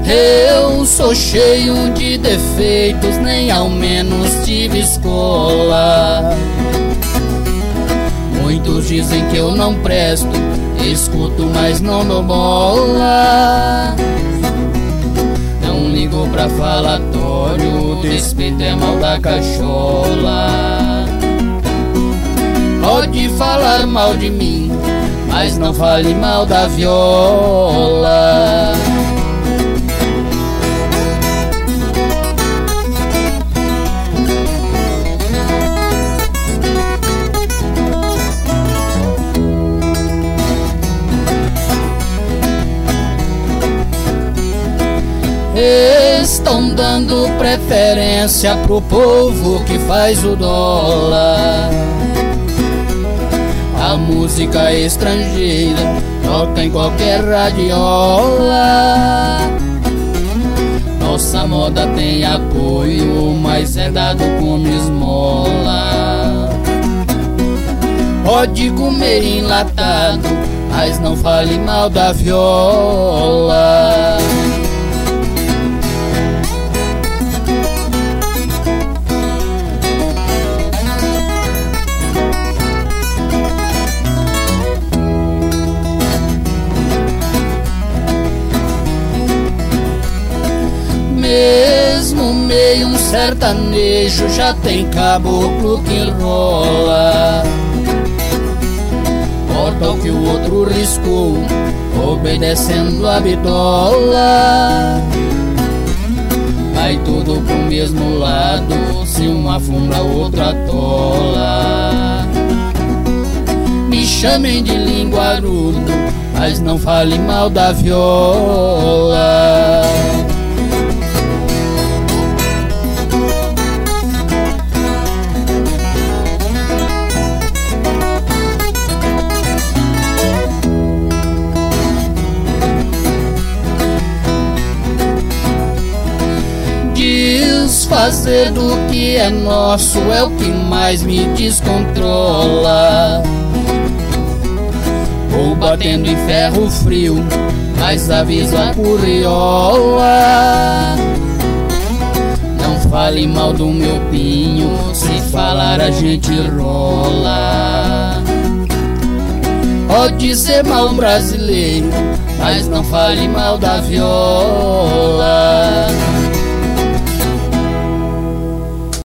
Eu sou cheio de defeitos, nem ao menos tive escola. Muitos dizem que eu não presto, escuto, mas não dou bola. Não ligo pra falatório, despeito é mal da cachola. Pode falar mal de mim, mas não fale mal da viola. Estão dando preferência pro povo que faz o dólar. A música estrangeira toca em qualquer radiola. Nossa moda tem apoio, mas é dado como esmola. Pode comer enlatado, mas não fale mal da viola. Mesmo meio um sertanejo já tem caboclo que enrola. Corta o que o outro riscou, obedecendo a bitola. Vai tudo pro mesmo lado, se um afunda outro atola. Me chamem de linguarudo, mas não fale mal da viola. Desfazer do que é nosso é o que mais me descontrola. Vou batendo em ferro frio, mas aviso a curriola. Não fale mal do meu pinho, se falar a gente rola. Pode ser mal brasileiro, mas não fale mal da viola.